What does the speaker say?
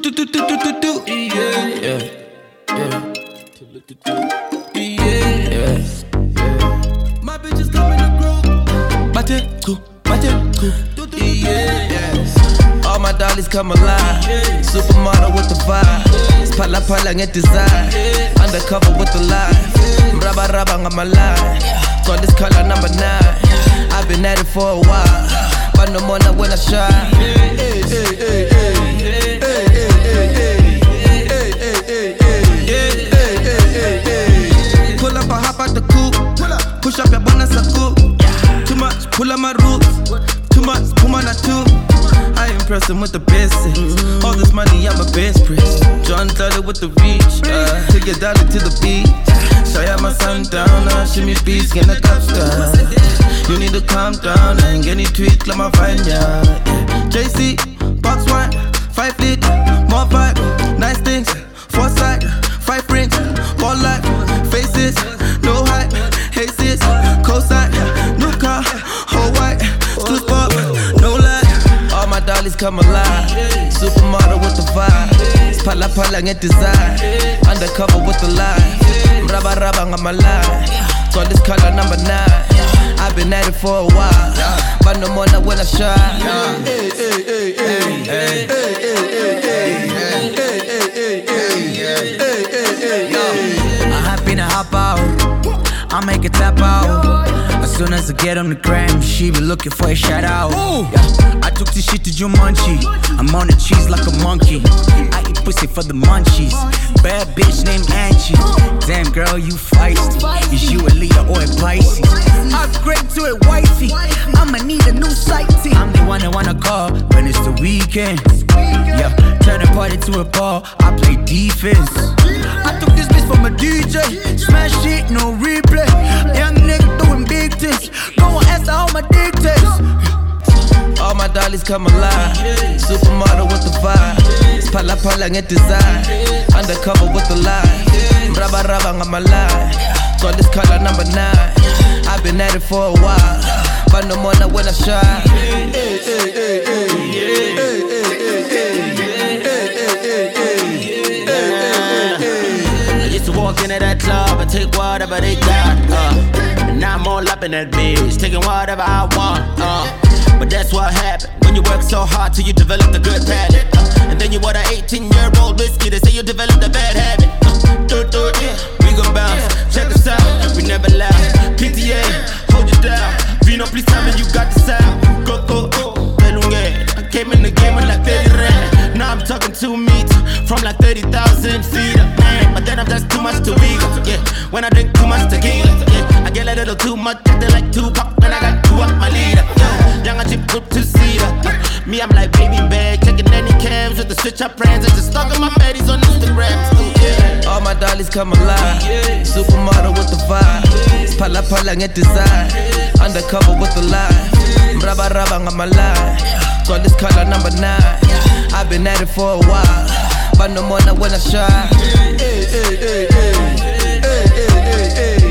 My bitches come in the group. Mateku. All my dollies come alive. Supermodel with the vibe. Pala get design. Undercover with the line. Raba ngama line. Got this color number 9. I've been at it for a while, but no more now when I shine. Pull up or hop out the coupe. Push up your bonus a coupe. Too much, pull up my roots. Too much, pull my too. I impress him with the basics. All this money, I'm a best priest. John Dollar with the reach. Take your dollar to the beach. Show ya my sundowner. Shimmy beats, get a top star. You need to calm down and get any tweets, like my vineyard. JC, box wine, 5 lit, more vibe, nice things, foresight, 5 rings, all life, faces, no hype, hey sis, cosign, new car, whole white, exclusive pop, no lie. All my dollies come alive, supermodel with the vibe, pala get design, undercover with the line, raba ngama line, got this color number 9. I've been at it for a while, but no more now when I shine. I hop in and hop out, I make it tap out. As soon as I get on the gram, she be looking for a shout out. Yeah, I took this shit to Jumanji. I'm on the cheese like a monkey. I eat pussy for the munchies. Bad bitch named Angie. Damn girl, you feisty. Is you a Leo or a Pisces? Upgrade to a wifey. I'ma need a new sighting. I'm the one that wanna call when it's the weekend. Yeah, turn a party to a ball. I play defense. I took this bitch from a DJ. Smash it, no replay. Young nigga doing big things. Go and ask her how my dick tastes. All my dollies come alive. Supermodel with the vibe. Pala get design. Undercover with the line. Raba ngama line. Got this color number 9. I've been at it for a while, but no more now when I shine. I used to walk into that club and take whatever they got. And now I'm all up in that bitch, taking whatever I want. But that's what happened when you work so hard till you develop the good habit. And then you want an 18-year-old whiskey, they say you developed a bad habit. We gon' bounce, check us out, we never lie. PTA, hold you down. Vino, please tell me you got the sound. Go, I came in the game with like 30 rand. Now I'm talking 2 meters from like 30,000 feet up, man. But then I'm just too much to eat, yeah. When I drink too much tequila, yeah. I get a little too much, they like 2 pop, when I got 2 up my leader, yeah. Young chip group 2-seater, me I'm like baby bag, checking any cams with the switch up brands and just stalking my baddies on Instagram, yeah. All my dollies come alive, supermodel with the vibe, pala get design, undercover with the line, raba ngama line, got this color number 9. I've been at it for a while, but no more now when I shine.